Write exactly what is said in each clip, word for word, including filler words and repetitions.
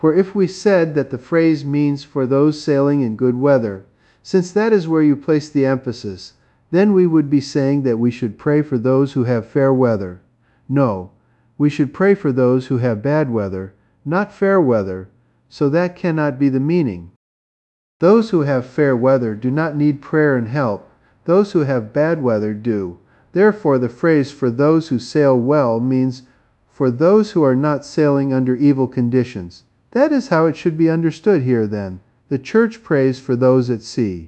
For if we said that the phrase means for those sailing in good weather, since that is where you place the emphasis, then we would be saying that we should pray for those who have fair weather. No, we should pray for those who have bad weather, not fair weather, so that cannot be the meaning. Those who have fair weather do not need prayer and help. Those who have bad weather do. Therefore the phrase for those who sail well means for those who are not sailing under evil conditions. That is how it should be understood here then. The church prays for those at sea.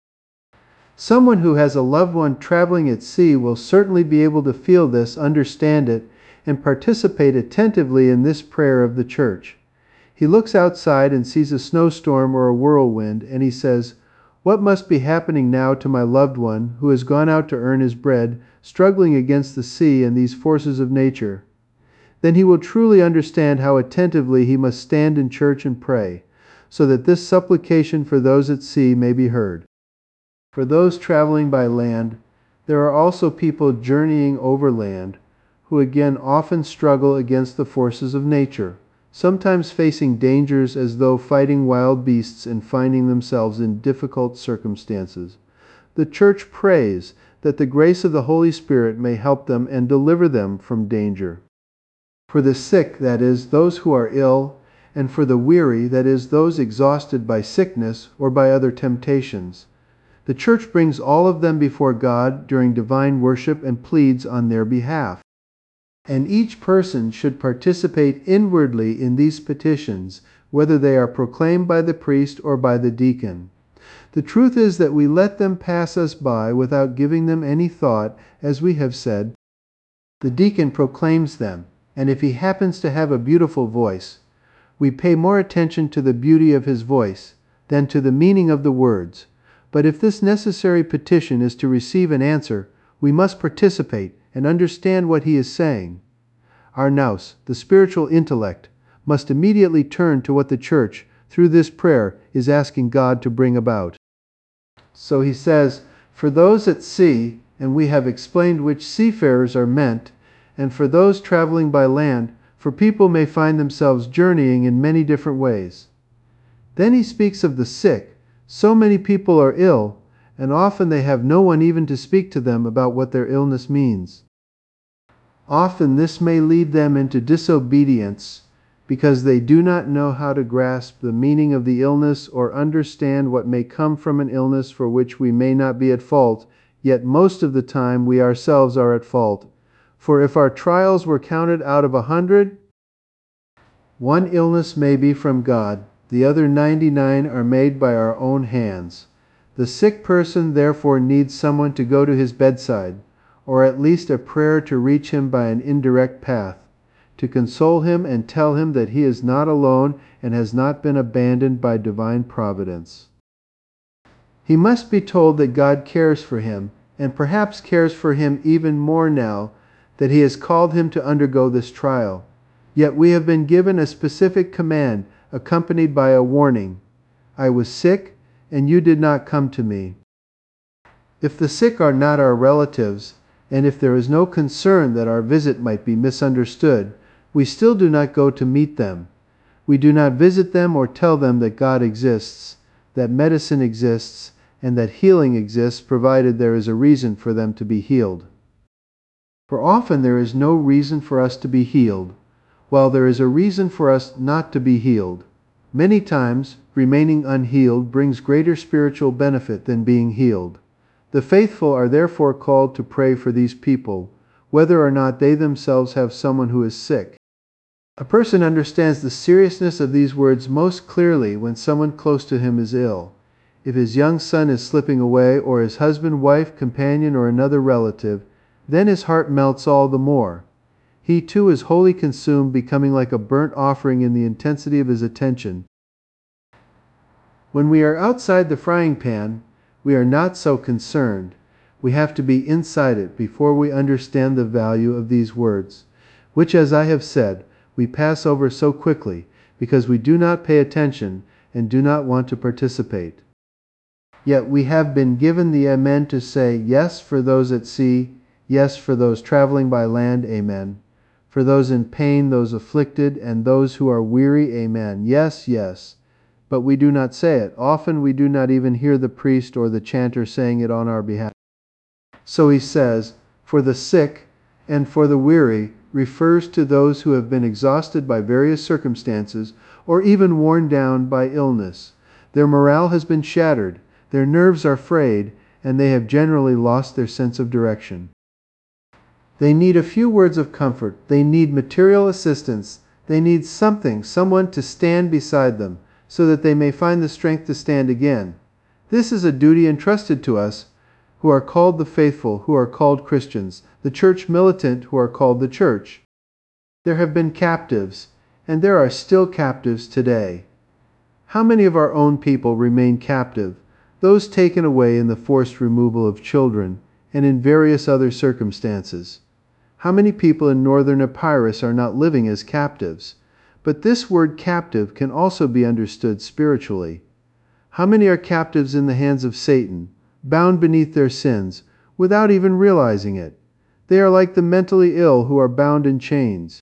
Someone who has a loved one traveling at sea will certainly be able to feel this, understand it, and participate attentively in this prayer of the church. He looks outside and sees a snowstorm or a whirlwind, and he says, "What must be happening now to my loved one who has gone out to earn his bread, struggling against the sea and these forces of nature?" Then he will truly understand how attentively he must stand in church and pray, so that this supplication for those at sea may be heard. For those traveling by land, there are also people journeying over land, who again often struggle against the forces of nature, sometimes facing dangers as though fighting wild beasts and finding themselves in difficult circumstances. The church prays that the grace of the Holy Spirit may help them and deliver them from danger. For the sick, that is, those who are ill, and for the weary, that is, those exhausted by sickness or by other temptations. The church brings all of them before God during divine worship and pleads on their behalf. And each person should participate inwardly in these petitions, whether they are proclaimed by the priest or by the deacon. The truth is that we let them pass us by without giving them any thought, as we have said. The deacon proclaims them, and if he happens to have a beautiful voice, we pay more attention to the beauty of his voice than to the meaning of the words. But if this necessary petition is to receive an answer, we must participate and understand what he is saying. Our nous, the spiritual intellect, must immediately turn to what the church, through this prayer, is asking God to bring about. So he says, "For those at sea," and we have explained which seafarers are meant, "and for those traveling by land," for people may find themselves journeying in many different ways. Then he speaks of the sick. So many people are ill, and often they have no one even to speak to them about what their illness means. Often this may lead them into disobedience because they do not know how to grasp the meaning of the illness or understand what may come from an illness for which we may not be at fault, yet most of the time we ourselves are at fault. For if our trials were counted out of a hundred, one illness may be from God, the other ninety-nine are made by our own hands. The sick person therefore needs someone to go to his bedside, or at least a prayer to reach him by an indirect path, to console him and tell him that he is not alone and has not been abandoned by divine providence. He must be told that God cares for him, and perhaps cares for him even more now that he has called him to undergo this trial. Yet we have been given a specific command accompanied by a warning. "I was sick, and you did not come to me." If the sick are not our relatives, and if there is no concern that our visit might be misunderstood, we still do not go to meet them. We do not visit them or tell them that God exists, that medicine exists, and that healing exists, provided there is a reason for them to be healed. For often there is no reason for us to be healed, while there is a reason for us not to be healed. Many times, remaining unhealed brings greater spiritual benefit than being healed. The faithful are therefore called to pray for these people, whether or not they themselves have someone who is sick. A person understands the seriousness of these words most clearly when someone close to him is ill. If his young son is slipping away, or his husband, wife, companion, or another relative, then his heart melts all the more. He too is wholly consumed, becoming like a burnt offering in the intensity of his attention. When we are outside the frying pan, we are not so concerned. We have to be inside it before we understand the value of these words, which, as I have said, we pass over so quickly because we do not pay attention and do not want to participate. Yet we have been given the amen to say yes for those at sea, yes for those traveling by land, amen. For those in pain, those afflicted, and those who are weary, amen. Yes, yes. But we do not say it. Often we do not even hear the priest or the chanter saying it on our behalf. So he says, for the sick and for the weary refers to those who have been exhausted by various circumstances or even worn down by illness. Their morale has been shattered, their nerves are frayed, and they have generally lost their sense of direction. They need a few words of comfort. They need material assistance. They need something, someone to stand beside them, so that they may find the strength to stand again. This is a duty entrusted to us who are called the faithful, who are called Christians, the church militant who are called the church. There have been captives, and there are still captives today. How many of our own people remain captive, those taken away in the forced removal of children, and in various other circumstances? How many people in northern Epirus are not living as captives? But this word captive can also be understood spiritually. How many are captives in the hands of Satan, bound beneath their sins, without even realizing it? They are like the mentally ill who are bound in chains.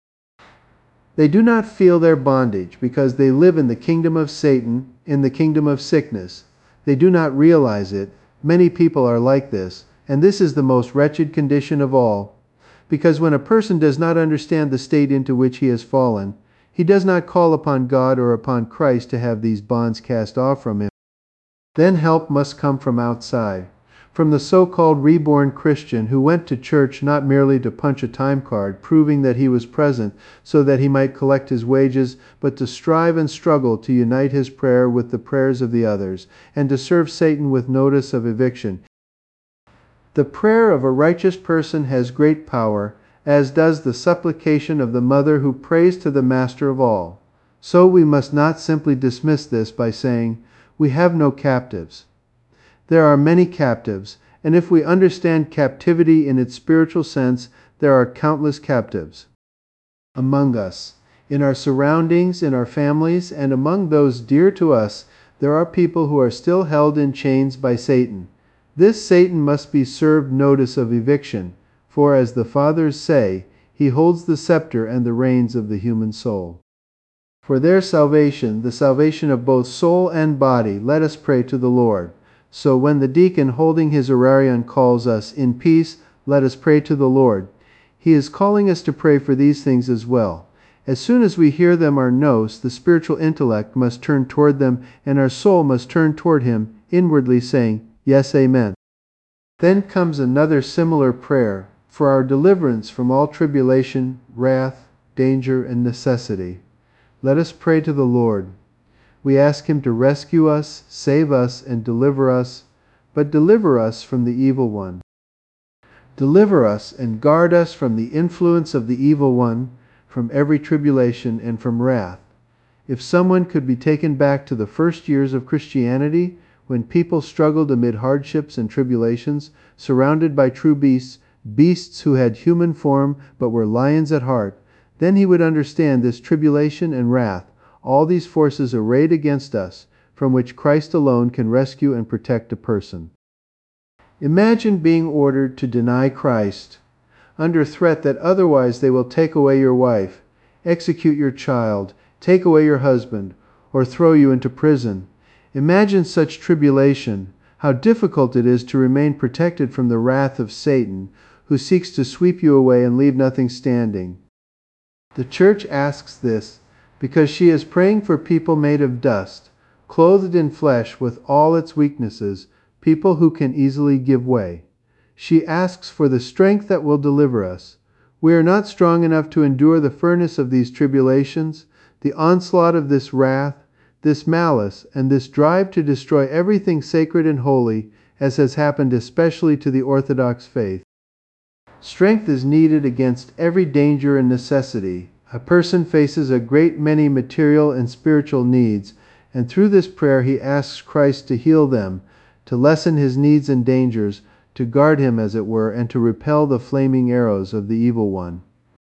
They do not feel their bondage because they live in the kingdom of Satan, in the kingdom of sickness. They do not realize it. Many people are like this, and this is the most wretched condition of all. Because when a person does not understand the state into which he has fallen, he does not call upon God or upon Christ to have these bonds cast off from him. Then help must come from outside, from the so-called reborn Christian who went to church not merely to punch a time card, proving that he was present so that he might collect his wages, but to strive and struggle to unite his prayer with the prayers of the others, and to serve Satan with notice of eviction. The prayer of a righteous person has great power, as does the supplication of the mother who prays to the Master of all. So we must not simply dismiss this by saying, we have no captives. There are many captives, and if we understand captivity in its spiritual sense, there are countless captives among us. In our surroundings, in our families, and among those dear to us, there are people who are still held in chains by Satan. This Satan must be served notice of eviction, for as the Fathers say, he holds the scepter and the reins of the human soul. For their salvation, the salvation of both soul and body, let us pray to the Lord. So when the deacon holding his orarion calls us, in peace, let us pray to the Lord, he is calling us to pray for these things as well. As soon as we hear them our nos, the spiritual intellect must turn toward them, and our soul must turn toward him, inwardly saying, yes, amen. Then comes another similar prayer for our deliverance from all tribulation, wrath, danger, and necessity. Let us pray to the Lord. We ask him to rescue us, save us, and deliver us, but deliver us from the evil one. Deliver us and guard us from the influence of the evil one, from every tribulation, and from wrath. If someone could be taken back to the first years of Christianity, when people struggled amid hardships and tribulations, surrounded by true beasts, beasts who had human form but were lions at heart, then he would understand this tribulation and wrath, all these forces arrayed against us, from which Christ alone can rescue and protect a person. Imagine being ordered to deny Christ, under threat that otherwise they will take away your wife, execute your child, take away your husband, or throw you into prison. Imagine such tribulation, how difficult it is to remain protected from the wrath of Satan, who seeks to sweep you away and leave nothing standing. The Church asks this because she is praying for people made of dust, clothed in flesh with all its weaknesses, people who can easily give way. She asks for the strength that will deliver us. We are not strong enough to endure the furnace of these tribulations, the onslaught of this wrath, this malice, and this drive to destroy everything sacred and holy, as has happened especially to the Orthodox faith. Strength is needed against every danger and necessity. A person faces a great many material and spiritual needs, and through this prayer he asks Christ to heal them, to lessen his needs and dangers, to guard him as it were, and to repel the flaming arrows of the evil one.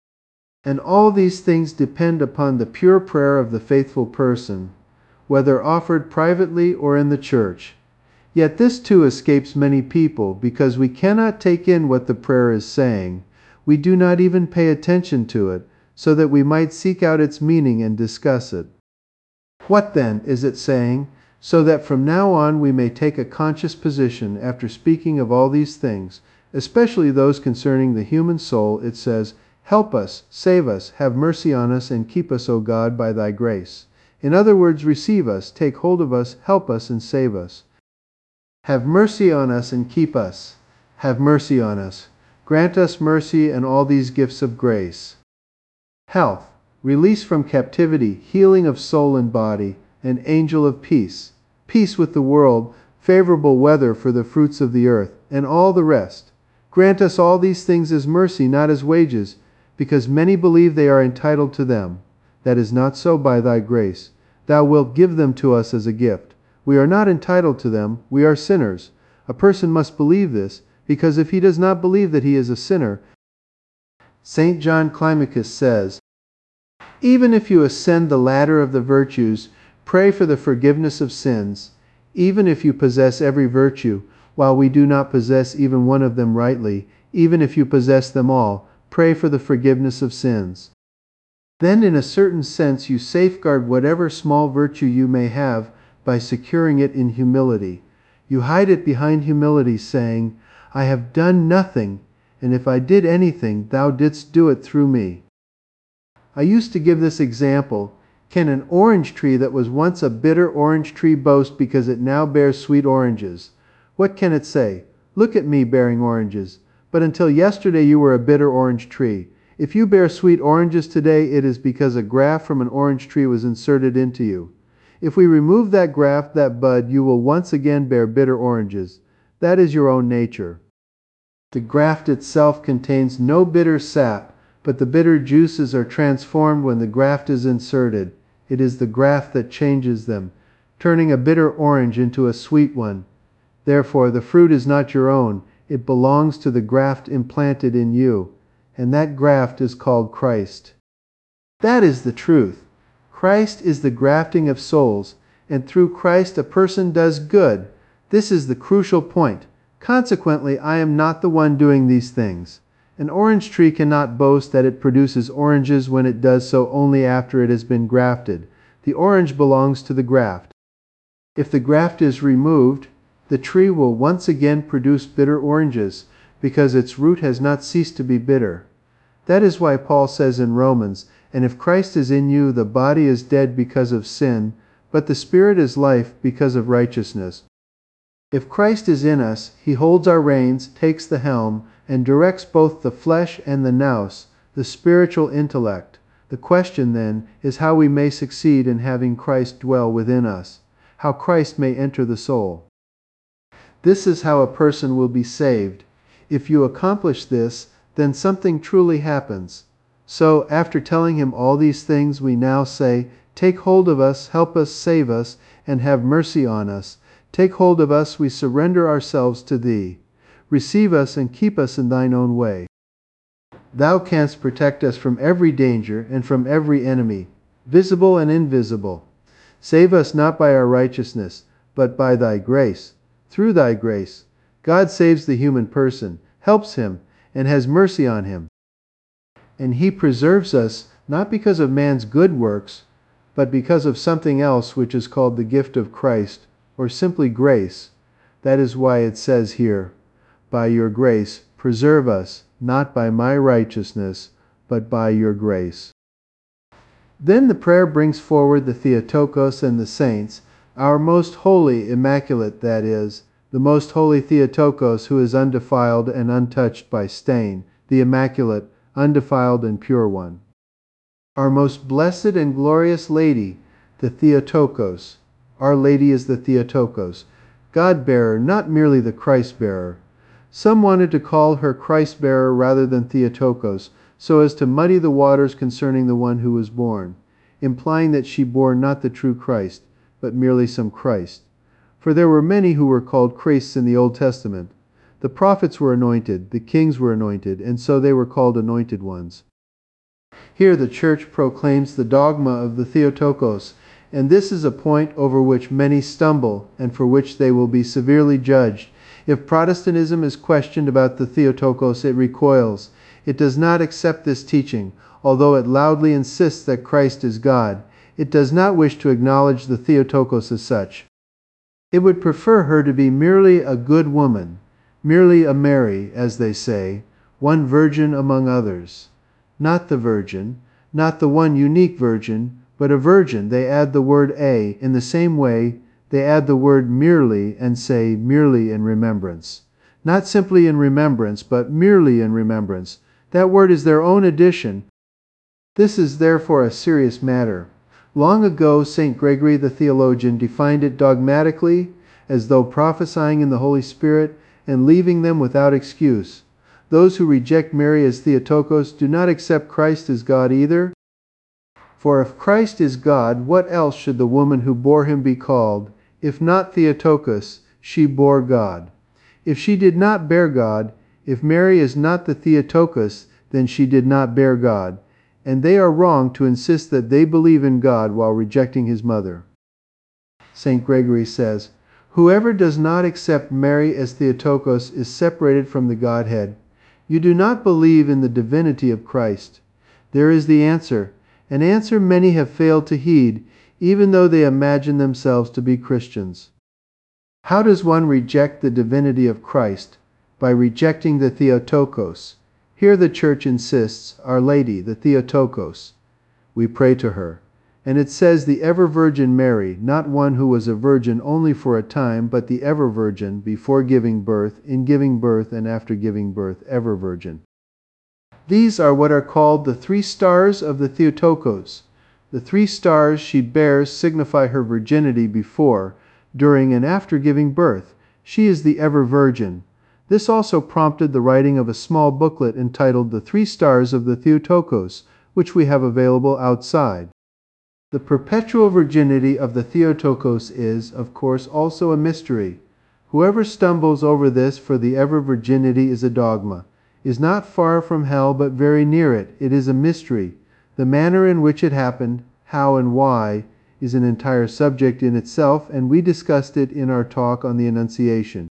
And all these things depend upon the pure prayer of the faithful person, whether offered privately or in the church. Yet this too escapes many people, because we cannot take in what the prayer is saying. we do not even pay attention to it, so that we might seek out its meaning and discuss it. What then is it saying? So that from now on we may take a conscious position after speaking of all these things, especially those concerning the human soul, it says, "Help us, save us, have mercy on us, and keep us, O God, by thy grace." In other words, receive us, take hold of us, help us, and save us. Have mercy on us and keep us. Have mercy on us. Grant us mercy and all these gifts of grace. Health, release from captivity, healing of soul and body, an angel of peace, peace with the world, favorable weather for the fruits of the earth, and all the rest. Grant us all these things as mercy, not as wages, because many believe they are entitled to them. That is not so by thy grace. Thou wilt give them to us as a gift. We are not entitled to them. We are sinners. A person must believe this, because if he does not believe that he is a sinner, Saint John Climacus says, "Even if you ascend the ladder of the virtues, pray for the forgiveness of sins. Even if you possess every virtue, while we do not possess even one of them rightly, even if you possess them all, pray for the forgiveness of sins." Then in a certain sense you safeguard whatever small virtue you may have by securing it in humility. You hide it behind humility, saying, "I have done nothing, and if I did anything, thou didst do it through me." I used to give this example. Can an orange tree that was once a bitter orange tree boast because it now bears sweet oranges? What can it say? "Look at me bearing oranges. But until yesterday you were a bitter orange tree. If you bear sweet oranges today, it is because a graft from an orange tree was inserted into you. If we remove that graft, that bud, you will once again bear bitter oranges. That is your own nature. The graft itself contains no bitter sap, but the bitter juices are transformed when the graft is inserted. It is the graft that changes them, turning a bitter orange into a sweet one. Therefore, the fruit is not your own. It belongs to the graft implanted in you, and that graft is called Christ. That is the truth. Christ is the grafting of souls, and through Christ a person does good. This is the crucial point. Consequently, I am not the one doing these things. An orange tree cannot boast that it produces oranges when it does so only after it has been grafted. The orange belongs to the graft. If the graft is removed, the tree will once again produce bitter oranges, because its root has not ceased to be bitter. That is why Paul says in Romans, "And if Christ is in you, the body is dead because of sin, but the Spirit is life because of righteousness." If Christ is in us, he holds our reins, takes the helm, and directs both the flesh and the nous, the spiritual intellect. The question, then, is how we may succeed in having Christ dwell within us, how Christ may enter the soul. This is how a person will be saved. If you accomplish this, then something truly happens. So, after telling him all these things, we now say, "Take hold of us, help us, save us, and have mercy on us. Take hold of us, we surrender ourselves to thee. Receive us and keep us in thine own way. Thou canst protect us from every danger and from every enemy, visible and invisible. Save us not by our righteousness, but by thy grace. Through thy grace, God saves the human person, helps him, and has mercy on him. And he preserves us not because of man's good works, but because of something else which is called the gift of Christ, or simply grace. That is why it says here, "By your grace, preserve us, not by my righteousness, but by your grace." Then the prayer brings forward the Theotokos and the saints, our most holy, immaculate, that is, the most holy Theotokos who is undefiled and untouched by stain, the immaculate, undefiled and pure one. Our most blessed and glorious Lady, the Theotokos. Our Lady is the Theotokos, God-bearer, not merely the Christ-bearer. Some wanted to call her Christ-bearer rather than Theotokos, so as to muddy the waters concerning the one who was born, implying that she bore not the true Christ, but merely some Christ. For there were many who were called Christs in the Old Testament. The prophets were anointed, the kings were anointed, and so they were called anointed ones. Here the Church proclaims the dogma of the Theotokos, and this is a point over which many stumble, and for which they will be severely judged. If Protestantism is questioned about the Theotokos, it recoils. It does not accept this teaching, although it loudly insists that Christ is God. It does not wish to acknowledge the Theotokos as such. It would prefer her to be merely a good woman, merely a Mary, as they say, one virgin among others. Not the virgin, not the one unique virgin, but a virgin. They add the word a. In the same way, they add the word merely and say merely in remembrance. Not simply in remembrance, but merely in remembrance. That word is their own addition. This is therefore a serious matter. Long ago, Saint Gregory the theologian defined it dogmatically, as though prophesying in the Holy Spirit and leaving them without excuse. Those who reject Mary as Theotokos do not accept Christ as God either. For if Christ is God, what else should the woman who bore him be called? If not Theotokos, she bore God. If she did not bear God, if Mary is not the Theotokos, then she did not bear God. And they are wrong to insist that they believe in God while rejecting his mother. Saint Gregory says, "Whoever does not accept Mary as Theotokos is separated from the Godhead. You do not believe in the divinity of Christ." There is the answer, an answer many have failed to heed, even though they imagine themselves to be Christians. How does one reject the divinity of Christ? By rejecting the Theotokos. Here the Church insists, Our Lady, the Theotokos. We pray to her. And it says the ever-Virgin Mary, not one who was a virgin only for a time, but the ever-Virgin, before giving birth, in giving birth, and after giving birth, ever-Virgin. These are what are called the three stars of the Theotokos. The three stars she bears signify her virginity before, during, and after giving birth. She is the ever-Virgin. This also prompted the writing of a small booklet entitled The Three Stars of the Theotokos, which we have available outside. The perpetual virginity of the Theotokos is, of course, also a mystery. Whoever stumbles over this for the ever-virginity is a dogma, is not far from hell but very near it. It is a mystery. The manner in which it happened, how and why, is an entire subject in itself, and we discussed it in our talk on the Annunciation.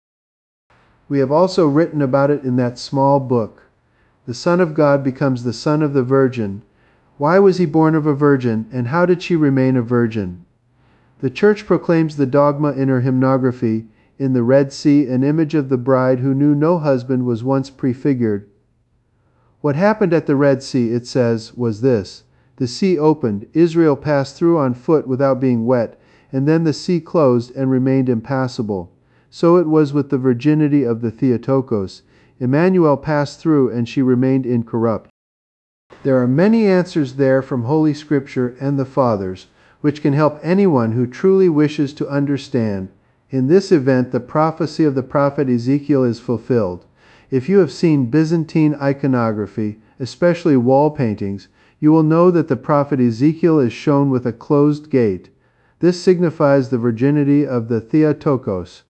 We have also written about it in that small book. The Son of God becomes the Son of the Virgin. Why was he born of a virgin, and how did she remain a virgin? The Church proclaims the dogma in her hymnography, in the Red Sea, an image of the bride who knew no husband was once prefigured. What happened at the Red Sea, it says, was this. The sea opened, Israel passed through on foot without being wet, and then the sea closed and remained impassable. So it was with the virginity of the Theotokos. Emmanuel passed through, and she remained incorrupt. There are many answers there from Holy Scripture and the Fathers, which can help anyone who truly wishes to understand. In this event, the prophecy of the prophet Ezekiel is fulfilled. If you have seen Byzantine iconography, especially wall paintings, you will know that the prophet Ezekiel is shown with a closed gate. This signifies the virginity of the Theotokos.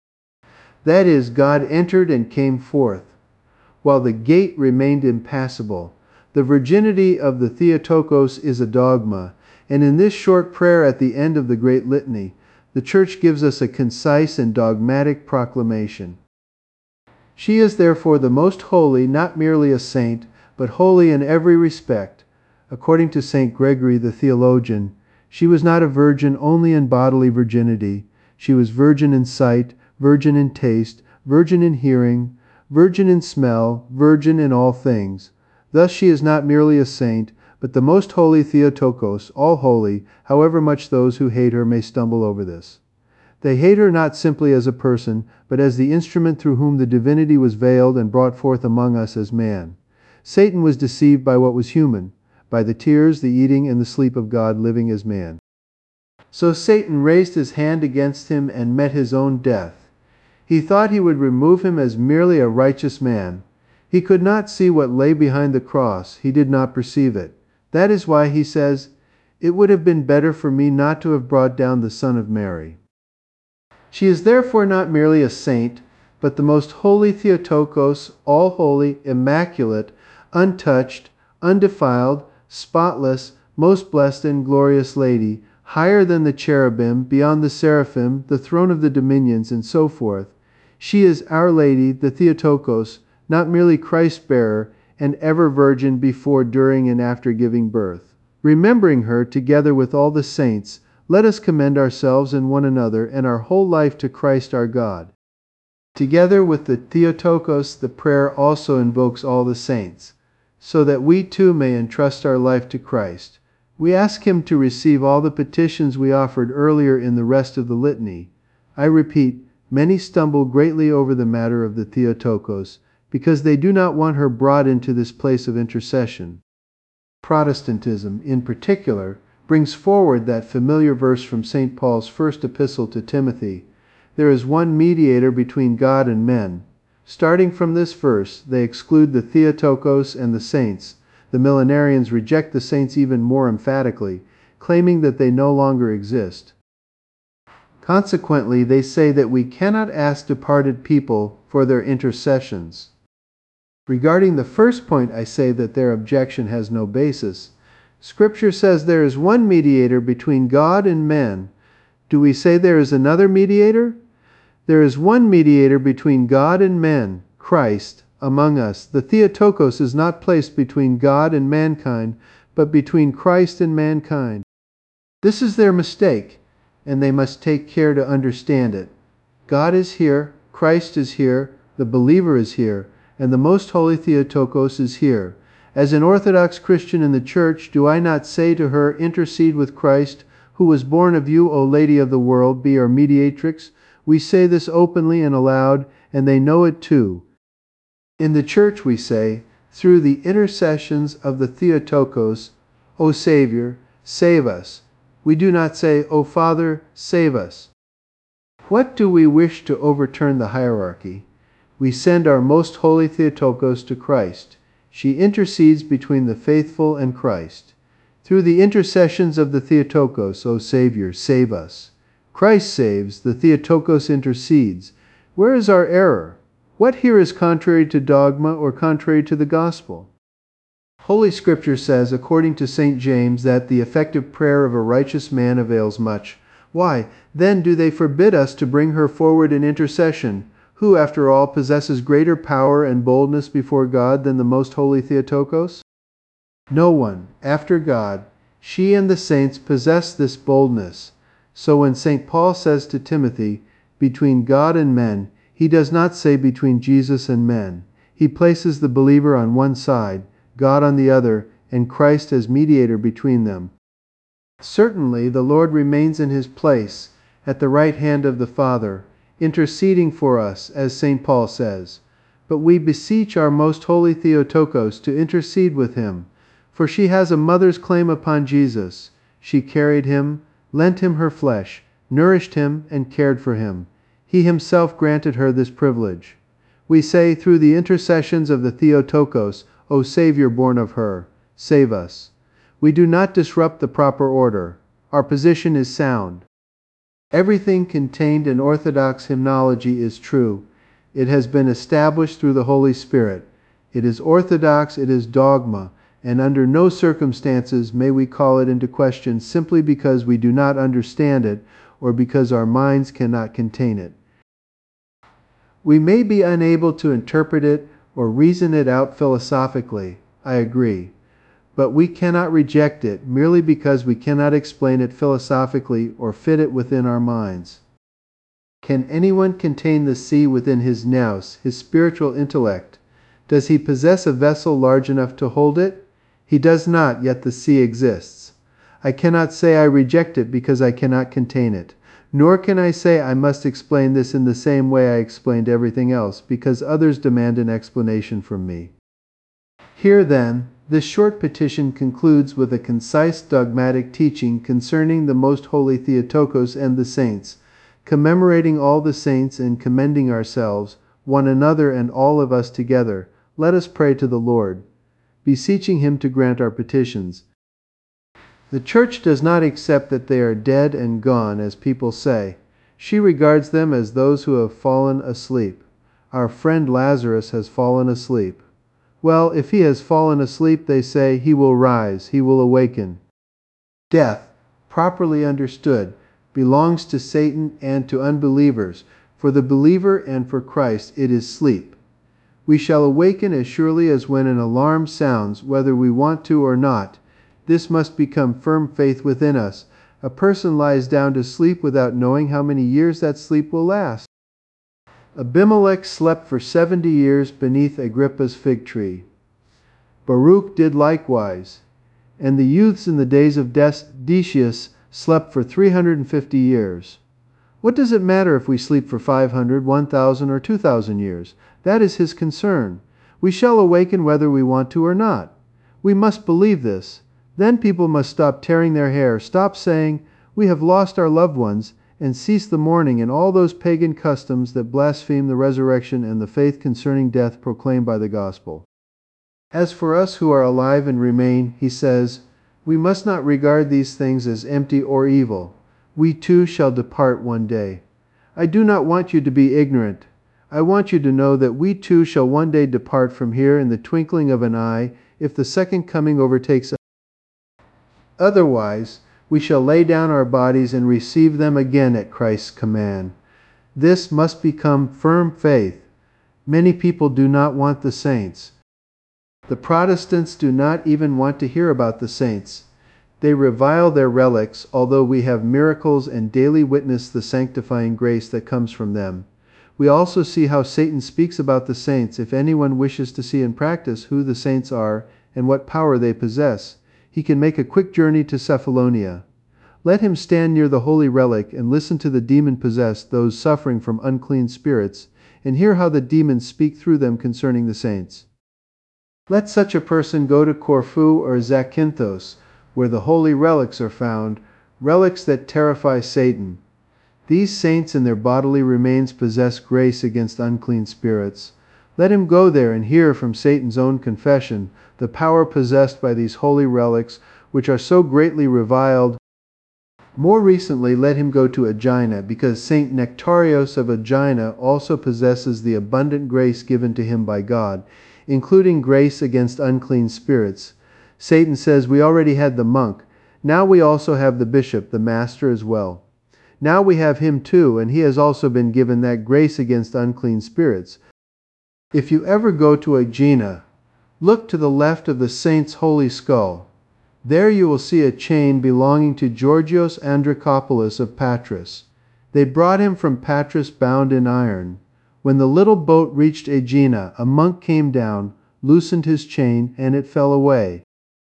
That is, God entered and came forth, while the gate remained impassable. The virginity of the Theotokos is a dogma, and in this short prayer at the end of the Great Litany, the Church gives us a concise and dogmatic proclamation. She is therefore the most holy, not merely a saint, but holy in every respect. According to Saint Gregory the theologian, she was not a virgin only in bodily virginity. She was virgin in sight, virgin in taste, virgin in hearing, virgin in smell, virgin in all things. Thus she is not merely a saint, but the most holy Theotokos, all holy, however much those who hate her may stumble over this. They hate her not simply as a person, but as the instrument through whom the divinity was veiled and brought forth among us as man. Satan was deceived by what was human, by the tears, the eating, and the sleep of God living as man. So Satan raised his hand against him and met his own death. He thought he would remove him as merely a righteous man. He could not see what lay behind the cross. He did not perceive it. That is why he says, "It would have been better for me not to have brought down the Son of Mary." She is therefore not merely a saint, but the most holy Theotokos, all holy, immaculate, untouched, undefiled, spotless, most blessed and glorious Lady, higher than the cherubim, beyond the seraphim, the throne of the dominions, and so forth. She is Our Lady, the Theotokos, not merely Christ-bearer, and ever virgin before, during, and after giving birth. Remembering her together with all the saints, let us commend ourselves and one another and our whole life to Christ our God. Together with the Theotokos, the prayer also invokes all the saints, so that we too may entrust our life to Christ. We ask Him to receive all the petitions we offered earlier in the rest of the litany. I repeat, many stumble greatly over the matter of the Theotokos, because they do not want her brought into this place of intercession. Protestantism, in particular, brings forward that familiar verse from Saint Paul's first epistle to Timothy, "There is one mediator between God and men." Starting from this verse, they exclude the Theotokos and the saints. The millenarians reject the saints even more emphatically, claiming that they no longer exist. Consequently, they say that we cannot ask departed people for their intercessions. Regarding the first point, I say that their objection has no basis. Scripture says there is one mediator between God and men. Do we say there is another mediator? There is one mediator between God and men, Christ, among us. The Theotokos is not placed between God and mankind, but between Christ and mankind. This is their mistake, and they must take care to understand it. God is here, Christ is here, the believer is here, and the Most Holy Theotokos is here. As an Orthodox Christian in the Church, do I not say to her, "Intercede with Christ, who was born of you, O Lady of the world, be our mediatrix"? We say this openly and aloud, and they know it too. In the Church we say, "Through the intercessions of the Theotokos, O Savior, save us." We do not say, "O Father, save us." What do we wish to overturn the hierarchy? We send our most holy Theotokos to Christ. She intercedes between the faithful and Christ. Through the intercessions of the Theotokos, O Savior, save us. Christ saves, the Theotokos intercedes. Where is our error? What here is contrary to dogma or contrary to the gospel? Holy Scripture says, according to Saint James, that the effective prayer of a righteous man avails much. Why, then, do they forbid us to bring her forward in intercession, who, after all, possesses greater power and boldness before God than the most holy Theotokos? No one, after God, she and the saints possess this boldness. So when Saint Paul says to Timothy, "Between God and men," he does not say between Jesus and men. He places the believer on one side, God on the other, and Christ as mediator between them. Certainly, the Lord remains in His place, at the right hand of the Father, interceding for us, as Saint Paul says. But we beseech our most holy Theotokos to intercede with Him, for she has a mother's claim upon Jesus. She carried Him, lent Him her flesh, nourished Him, and cared for Him. He Himself granted her this privilege. We say, through the intercessions of the Theotokos, O Savior born of her, save us. We do not disrupt the proper order. Our position is sound. Everything contained in Orthodox hymnology is true. It has been established through the Holy Spirit. It is orthodox, it is dogma, and under no circumstances may we call it into question simply because we do not understand it or because our minds cannot contain it. We may be unable to interpret it or reason it out philosophically, I agree. But we cannot reject it merely because we cannot explain it philosophically or fit it within our minds. Can anyone contain the sea within his nous, his spiritual intellect? Does he possess a vessel large enough to hold it? He does not, yet the sea exists. I cannot say I reject it because I cannot contain it. Nor can I say I must explain this in the same way I explained everything else, because others demand an explanation from me. Here, then, this short petition concludes with a concise dogmatic teaching concerning the Most Holy Theotokos and the saints, commemorating all the saints and commending ourselves, one another and all of us together. Let us pray to the Lord, beseeching Him to grant our petitions. The Church does not accept that they are dead and gone, as people say. She regards them as those who have fallen asleep. Our friend Lazarus has fallen asleep. Well, if he has fallen asleep, they say, he will rise, he will awaken. Death, properly understood, belongs to Satan and to unbelievers. For the believer and for Christ, it is sleep. We shall awaken as surely as when an alarm sounds, whether we want to or not. This must become firm faith within us. A person lies down to sleep without knowing how many years that sleep will last. Abimelech slept for seventy years beneath Agrippa's fig tree. Baruch did likewise. And the youths in the days of Decius slept for three hundred fifty years. What does it matter if we sleep for five hundred, one thousand, or two thousand years? That is his concern. We shall awaken whether we want to or not. We must believe this. Then people must stop tearing their hair, stop saying, "We have lost our loved ones," and cease the mourning and all those pagan customs that blaspheme the resurrection and the faith concerning death proclaimed by the gospel. As for us who are alive and remain, he says, we must not regard these things as empty or evil. We too shall depart one day. I do not want you to be ignorant. I want you to know that we too shall one day depart from here in the twinkling of an eye, if the second coming overtakes us. Otherwise, we shall lay down our bodies and receive them again at Christ's command. This must become firm faith. Many people do not want the saints. The Protestants do not even want to hear about the saints. They revile their relics, although we have miracles and daily witness the sanctifying grace that comes from them. We also see how Satan speaks about the saints if anyone wishes to see in practice who the saints are and what power they possess. He can make a quick journey to Cephalonia. Let him stand near the holy relic and listen to the demon-possessed, those suffering from unclean spirits, and hear how the demons speak through them concerning the saints. Let such a person go to Corfu or Zakynthos, where the holy relics are found, relics that terrify Satan. These saints and their bodily remains possess grace against unclean spirits. Let him go there and hear from Satan's own confession the power possessed by these holy relics, which are so greatly reviled. More recently, let him go to Aegina, because Saint Nectarios of Aegina also possesses the abundant grace given to him by God, including grace against unclean spirits. Satan says we already had the monk. Now we also have the bishop, the master as well. Now we have him too, and he has also been given that grace against unclean spirits. If you ever go to Aegina, look to the left of the saint's holy skull. There you will see a chain belonging to Georgios Andrikopoulos of Patras. They brought him from Patras bound in iron. When the little boat reached Aegina, a monk came down, loosened his chain, and it fell away.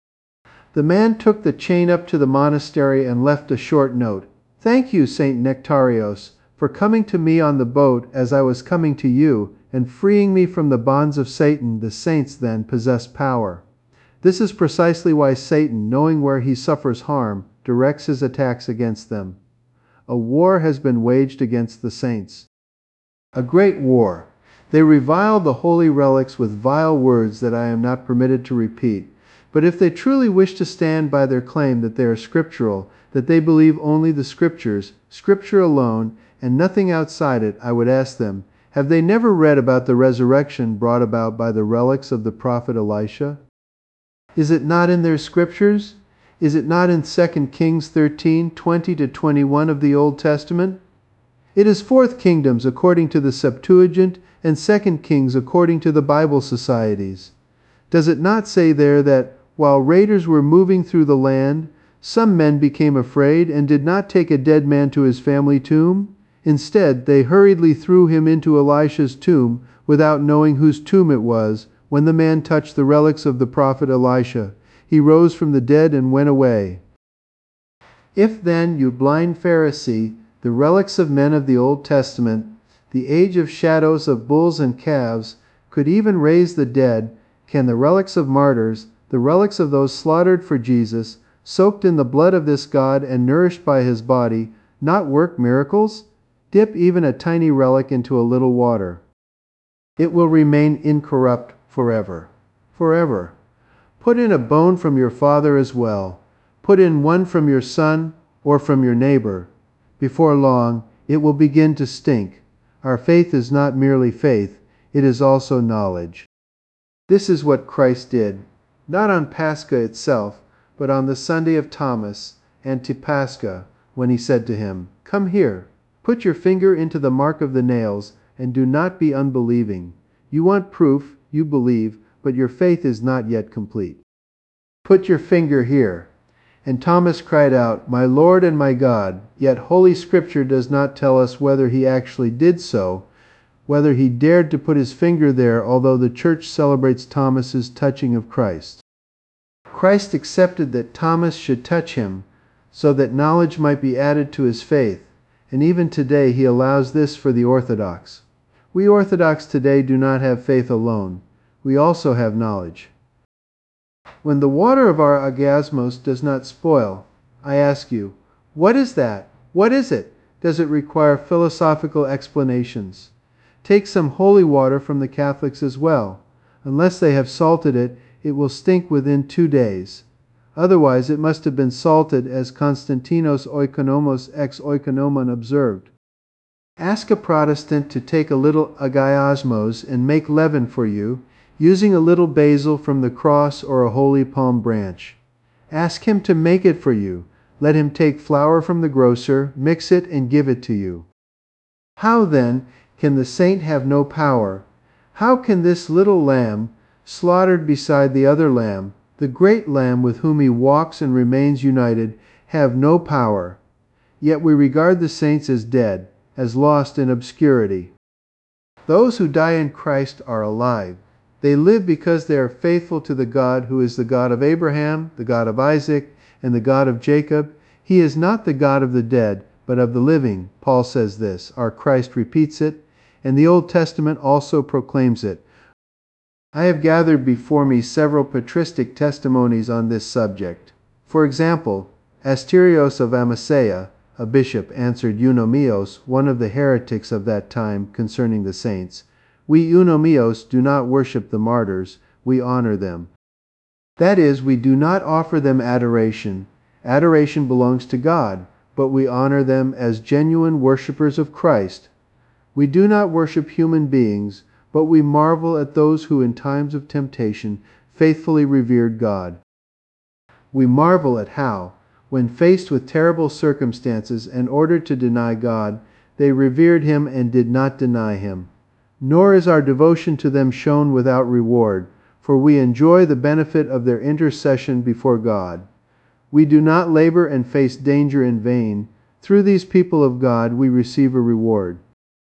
The man took the chain up to the monastery and left a short note. "Thank you, Saint Nectarios, for coming to me on the boat as I was coming to you, and freeing me from the bonds of Satan." The saints then possess power. This is precisely why Satan, knowing where he suffers harm, directs his attacks against them. A war has been waged against the saints. A great war. They revile the holy relics with vile words that I am not permitted to repeat. But if they truly wish to stand by their claim that they are scriptural, that they believe only the scriptures, scripture alone, and nothing outside it, I would ask them, have they never read about the resurrection brought about by the relics of the prophet Elisha? Is it not in their scriptures? Is it not in Second Kings thirteen, twenty to twenty-one of the Old Testament? It is Fourth Kingdoms according to the Septuagint and Second Kings according to the Bible societies. Does it not say there that, while raiders were moving through the land, some men became afraid and did not take a dead man to his family tomb? Instead, they hurriedly threw him into Elisha's tomb without knowing whose tomb it was. When the man touched the relics of the prophet Elisha, he rose from the dead and went away. If then, you blind Pharisee, the relics of men of the Old Testament, the age of shadows of bulls and calves, could even raise the dead, can the relics of martyrs, the relics of those slaughtered for Jesus, soaked in the blood of this God and nourished by his body, not work miracles? Dip even a tiny relic into a little water. It will remain incorrupt forever. Forever. Put in a bone from your father as well. Put in one from your son or from your neighbor. Before long, it will begin to stink. Our faith is not merely faith, it is also knowledge. This is what Christ did, not on Pascha itself, but on the Sunday of Thomas, Antipascha, when he said to him, "Come here, put your finger into the mark of the nails, and do not be unbelieving. You want proof, you believe, but your faith is not yet complete. Put your finger here." And Thomas cried out, "My Lord and my God." Yet Holy Scripture does not tell us whether he actually did so, whether he dared to put his finger there, although the Church celebrates Thomas's touching of Christ. Christ accepted that Thomas should touch him so that knowledge might be added to his faith, and even today he allows this for the Orthodox. We Orthodox today do not have faith alone. We also have knowledge. When the water of our agasmos does not spoil, I ask you, what is that? What is it? Does it require philosophical explanations? Take some holy water from the Catholics as well. Unless they have salted it, it will stink within two days. Otherwise, it must have been salted, as Constantinos Oikonomos ex Oikonomon observed. Ask a Protestant to take a little agiosmos and make leaven for you, using a little basil from the cross or a holy palm branch. Ask him to make it for you. Let him take flour from the grocer, mix it, and give it to you. How, then, can the saint have no power? How can this little lamb, slaughtered beside the other lamb, the great lamb with whom he walks and remains united, have no power? Yet we regard the saints as dead, as lost in obscurity. Those who die in Christ are alive. They live because they are faithful to the God who is the God of Abraham, the God of Isaac, and the God of Jacob. He is not the God of the dead, but of the living. Paul says this. Our Christ repeats it, and the Old Testament also proclaims it. I have gathered before me several patristic testimonies on this subject. For example, Asterios of Amasea, a bishop, answered Eunomios, one of the heretics of that time, concerning the saints, "We Eunomios do not worship the martyrs, we honor them." That is, we do not offer them adoration. Adoration belongs to God, but we honor them as genuine worshippers of Christ. We do not worship human beings, but we marvel at those who in times of temptation faithfully revered God. We marvel at how, when faced with terrible circumstances and ordered to deny God, they revered Him and did not deny Him. Nor is our devotion to them shown without reward, for we enjoy the benefit of their intercession before God. We do not labor and face danger in vain. Through these people of God we receive a reward.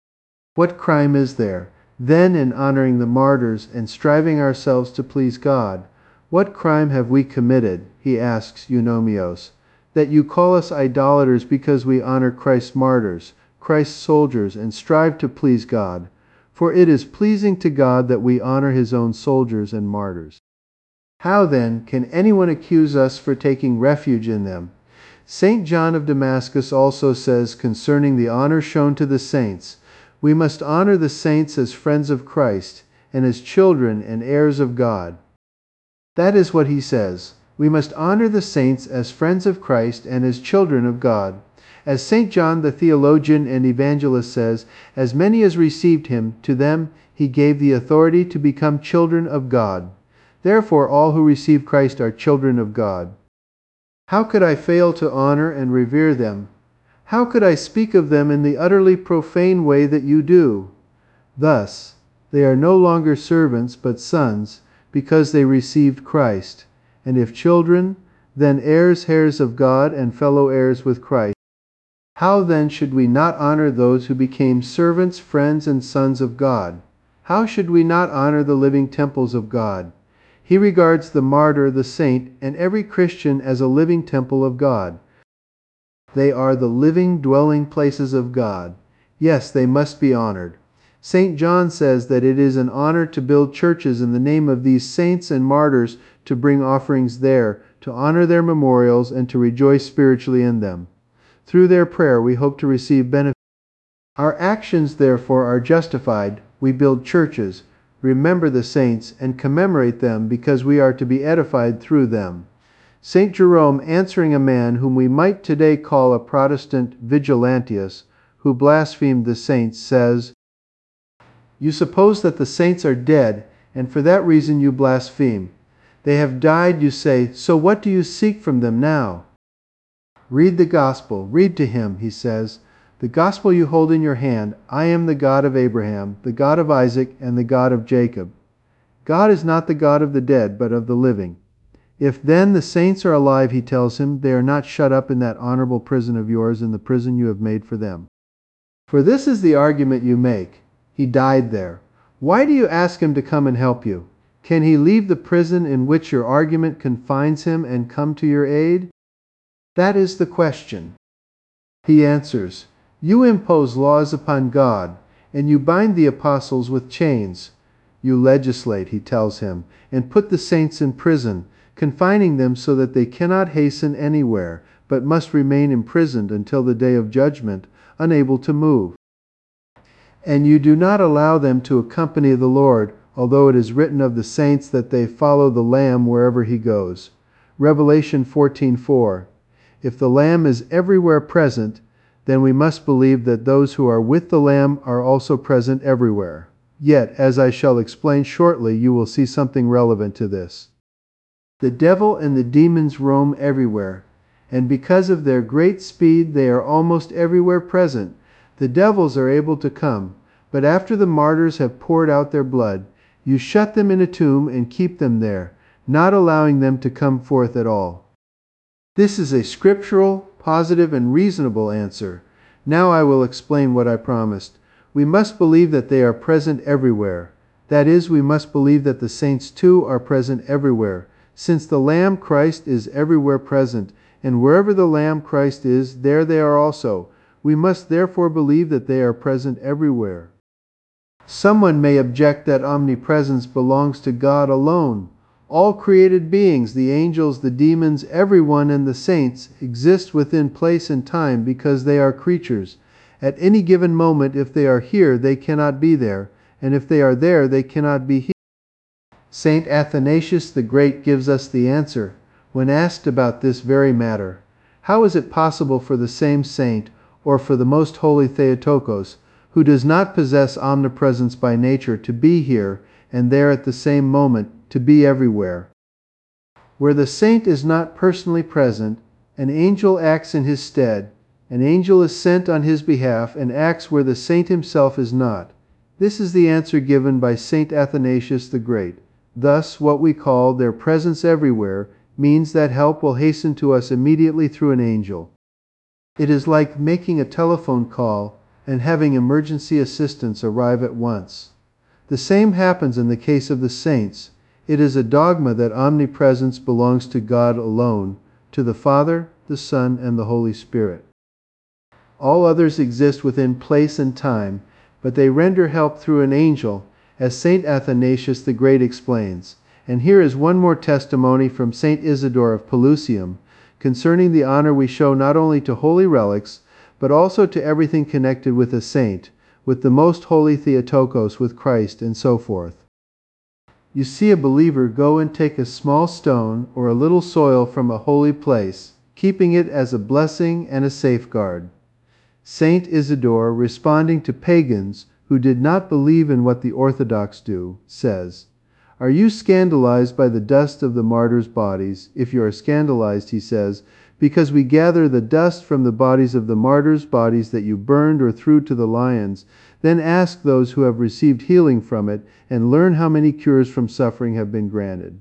What crime is there, then, in honoring the martyrs and striving ourselves to please God? What crime have we committed, he asks Eunomios, that you call us idolaters because we honor Christ's martyrs, Christ's soldiers, and strive to please God? For it is pleasing to God that we honor His own soldiers and martyrs. How, then, can anyone accuse us for taking refuge in them? Saint John of Damascus also says concerning the honor shown to the saints, we must honor the saints as friends of Christ, and as children and heirs of God. That is what he says. We must honor the saints as friends of Christ and as children of God. As Saint John the theologian and evangelist says, as many as received him, to them he gave the authority to become children of God. Therefore all who receive Christ are children of God. How could I fail to honor and revere them? How could I speak of them in the utterly profane way that you do? Thus, they are no longer servants but sons, because they received Christ. And if children, then heirs, heirs of God, and fellow heirs with Christ. How then should we not honor those who became servants, friends, and sons of God? How should we not honor the living temples of God? He regards the martyr, the saint, and every Christian as a living temple of God. They are the living dwelling places of God. Yes, they must be honored. Saint John says that it is an honor to build churches in the name of these saints and martyrs, to bring offerings there, to honor their memorials, and to rejoice spiritually in them. Through their prayer we hope to receive benefit. Our actions, therefore, are justified. We build churches, remember the saints, and commemorate them because we are to be edified through them. Saint Jerome, answering a man whom we might today call a Protestant vigilantius, who blasphemed the saints, says, "You suppose that the saints are dead, and for that reason you blaspheme. They have died, you say, so what do you seek from them now? Read the gospel, read to him," he says, "the gospel you hold in your hand. I am the God of Abraham, the God of Isaac, and the God of Jacob." God is not the God of the dead, but of the living. If then the saints are alive, he tells him, they are not shut up in that honorable prison of yours, in the prison you have made for them. For this is the argument you make. He died there. Why do you ask him to come and help you? Can he leave the prison in which your argument confines him and come to your aid? That is the question. He answers, you impose laws upon God, and you bind the apostles with chains. You legislate, he tells him, and put the saints in prison, confining them so that they cannot hasten anywhere, but must remain imprisoned until the day of judgment, unable to move. And you do not allow them to accompany the Lord, although it is written of the saints that they follow the Lamb wherever he goes. Revelation fourteen four. If the Lamb is everywhere present, then we must believe that those who are with the Lamb are also present everywhere. Yet, as I shall explain shortly, you will see something relevant to this. The devil and the demons roam everywhere, and because of their great speed they are almost everywhere present. The devils are able to come, but after the martyrs have poured out their blood, you shut them in a tomb and keep them there, not allowing them to come forth at all. This is a scriptural, positive, and reasonable answer. Now I will explain what I promised. We must believe that they are present everywhere. That is, we must believe that the saints too are present everywhere, since the Lamb Christ is everywhere present, and wherever the Lamb Christ is, there they are also. We must therefore believe that they are present everywhere. Someone may object that omnipresence belongs to God alone. All created beings, the angels, the demons, everyone, and the saints exist within place and time because they are creatures. At any given moment, if they are here, they cannot be there, and if they are there, they cannot be here. Saint Athanasius the Great gives us the answer when asked about this very matter. How is it possible for the same saint, or for the most holy Theotokos, who does not possess omnipresence by nature, to be here and there at the same moment, to be everywhere? Where the saint is not personally present, an angel acts in his stead. An angel is sent on his behalf and acts where the saint himself is not. This is the answer given by Saint Athanasius the Great. Thus, what we call their presence everywhere means that help will hasten to us immediately through an angel. It is like making a telephone call and having emergency assistance arrive at once. The same happens in the case of the saints. It is a dogma that omnipresence belongs to God alone, to the Father, the Son, and the Holy Spirit. All others exist within place and time, but they render help through an angel, as Saint Athanasius the Great explains. And here is one more testimony from Saint Isidore of Pelusium concerning the honor we show not only to holy relics, but also to everything connected with a saint, with the most holy Theotokos, with Christ, and so forth. You see a believer go and take a small stone or a little soil from a holy place, keeping it as a blessing and a safeguard. Saint Isidore, responding to pagans who did not believe in what the Orthodox do, says, "Are you scandalized by the dust of the martyrs' bodies? If you are scandalized," he says, "because we gather the dust from the bodies of the martyrs' bodies that you burned or threw to the lions, then ask those who have received healing from it, and learn how many cures from suffering have been granted.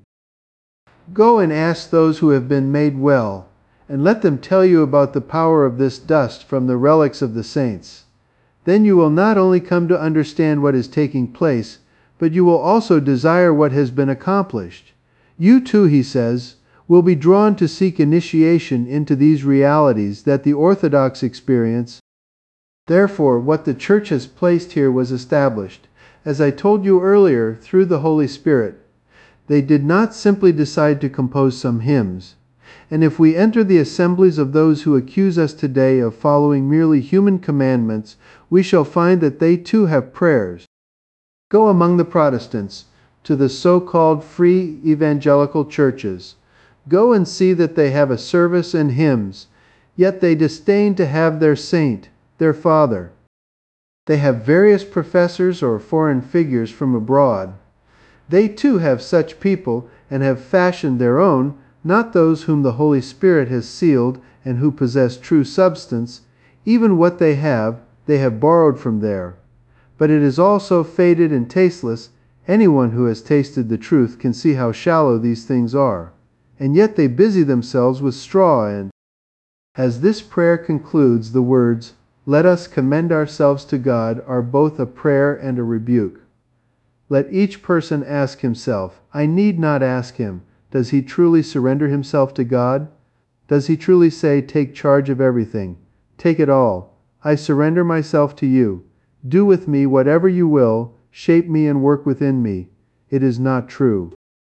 Go and ask those who have been made well, and let them tell you about the power of this dust from the relics of the saints. Then you will not only come to understand what is taking place, but you will also desire what has been accomplished. You too," he says, "will be drawn to seek initiation into these realities that the Orthodox experience." Therefore, what the Church has placed here was established, as I told you earlier, through the Holy Spirit. They did not simply decide to compose some hymns. And if we enter the assemblies of those who accuse us today of following merely human commandments, we shall find that they too have prayers. Go among the Protestants, to the so-called free evangelical churches. Go and see that they have a service and hymns, yet they disdain to have their saint, their father. They have various professors or foreign figures from abroad. They too have such people and have fashioned their own, not those whom the Holy Spirit has sealed and who possess true substance. Even what they have, they have borrowed from there. But it is all so faded and tasteless, Anyone who has tasted the truth can see how shallow these things are. And yet they busy themselves with straw and... As this prayer concludes, the words, "Let us commend ourselves to God," are both a prayer and a rebuke. Let each person ask himself, I need not ask him, does he truly surrender himself to God? Does he truly say, "Take charge of everything. Take it all. I surrender myself to you. Do with me whatever you will. Shape me and work within me"? It is not true.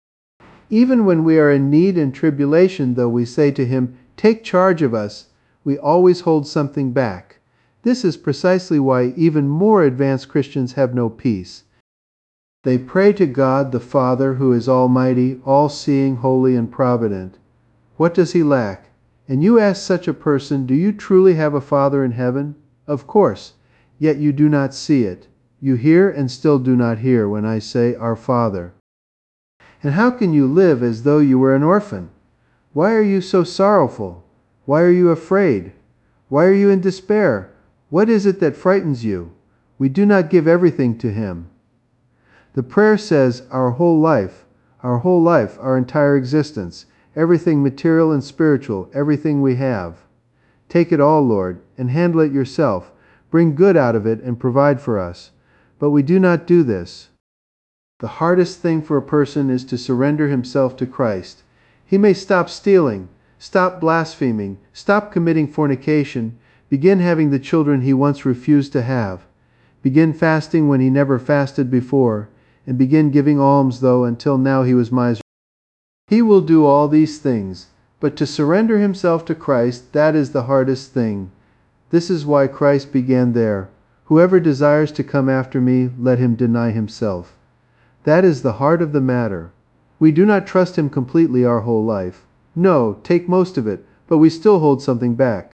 Even when we are in need and tribulation, though we say to him, "Take charge of us," we always hold something back. This is precisely why even more advanced Christians have no peace. They pray to God the Father, who is almighty, all-seeing, holy, and provident. What does he lack? And you ask such a person, do you truly have a Father in heaven? Of course, yet you do not see it. You hear and still do not hear when I say, "Our Father." And how can you live as though you were an orphan? Why are you so sorrowful? Why are you afraid? Why are you in despair? What is it that frightens you? We do not give everything to him. The prayer says, our whole life, our whole life, our entire existence, everything material and spiritual, everything we have. Take it all, Lord, and handle it yourself. Bring good out of it and provide for us. But we do not do this. The hardest thing for a person is to surrender himself to Christ. He may stop stealing, stop blaspheming, stop committing fornication, begin having the children he once refused to have, begin fasting when he never fasted before, and begin giving alms though until now he was miserly. He will do all these things, but to surrender himself to Christ, that is the hardest thing. This is why Christ began there. Whoever desires to come after me, let him deny himself. That is the heart of the matter. We do not trust him completely our whole life. No, take most of it, but we still hold something back.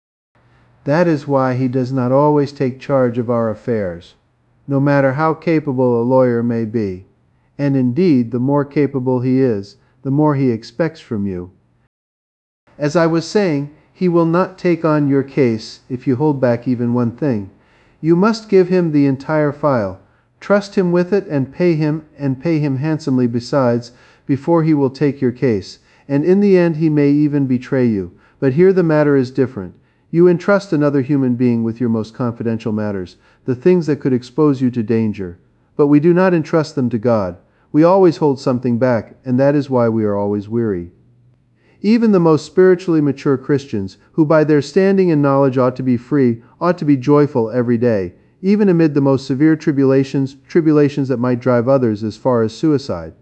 That is why he does not always take charge of our affairs, no matter how capable a lawyer may be. And indeed, the more capable he is, the more he expects from you. As I was saying, he will not take on your case if you hold back even one thing. You must give him the entire file. Trust him with it and pay him, and pay him handsomely besides, before he will take your case. And in the end he may even betray you. But here the matter is different. You entrust another human being with your most confidential matters, the things that could expose you to danger. But we do not entrust them to God. We always hold something back, and that is why we are always weary. Even the most spiritually mature Christians, who by their standing and knowledge ought to be free, ought to be joyful every day, even amid the most severe tribulations, tribulations that might drive others as far as suicide.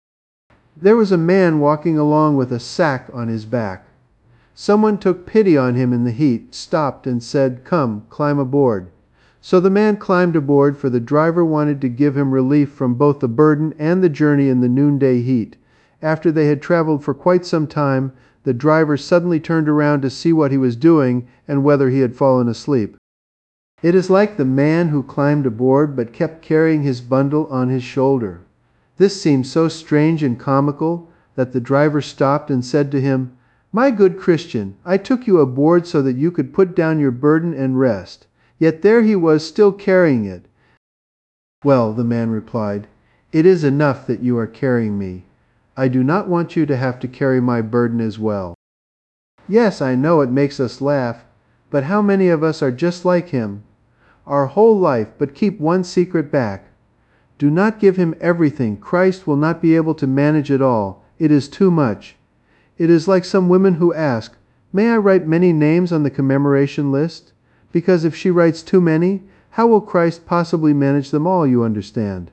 There was a man walking along with a sack on his back. Someone took pity on him in the heat, stopped and said, "Come, climb aboard." So the man climbed aboard, for the driver wanted to give him relief from both the burden and the journey in the noonday heat. After they had traveled for quite some time, the driver suddenly turned around to see what he was doing and whether he had fallen asleep. It is like the man who climbed aboard but kept carrying his bundle on his shoulder. This seemed so strange and comical that the driver stopped and said to him, "My good Christian, I took you aboard so that you could put down your burden and rest. Yet there he was still carrying it." "Well," the man replied, "it is enough that you are carrying me. I do not want you to have to carry my burden as well." Yes, I know it makes us laugh, but how many of us are just like him? Our whole life, but keep one secret back. Do not give him everything. Christ will not be able to manage it all. It is too much. It is like some women who ask, "May I write many names on the commemoration list?" Because if she writes too many, how will Christ possibly manage them all, you understand?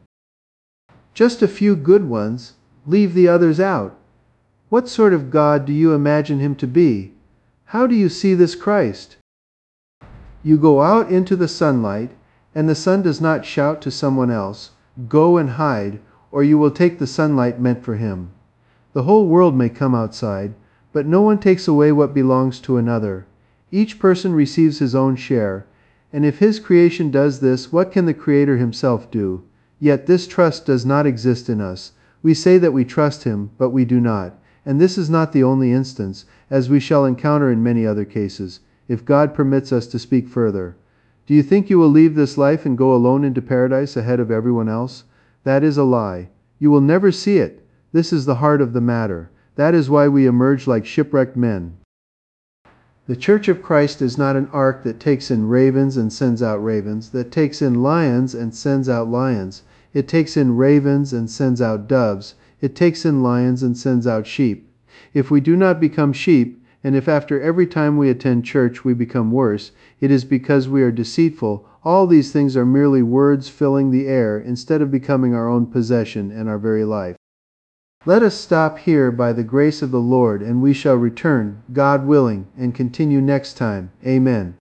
Just a few good ones. Leave the others out. What sort of God do you imagine him to be? How do you see this Christ? You go out into the sunlight, and the sun does not shout to someone else, "Go and hide," or you will take the sunlight meant for him. The whole world may come outside, but no one takes away what belongs to another. Each person receives his own share, and if his creation does this, what can the Creator himself do? Yet this trust does not exist in us. We say that we trust him, but we do not. And this is not the only instance, as we shall encounter in many other cases, if God permits us to speak further. Do you think you will leave this life and go alone into paradise ahead of everyone else? That is a lie. You will never see it. This is the heart of the matter. That is why we emerge like shipwrecked men. The Church of Christ is not an ark that takes in ravens and sends out ravens, that takes in lions and sends out lions. It takes in ravens and sends out doves. It takes in lions and sends out sheep. If we do not become sheep, and if after every time we attend church we become worse, it is because we are deceitful. All these things are merely words filling the air instead of becoming our own possession and our very life. Let us stop here by the grace of the Lord, and we shall return, God willing, and continue next time. Amen.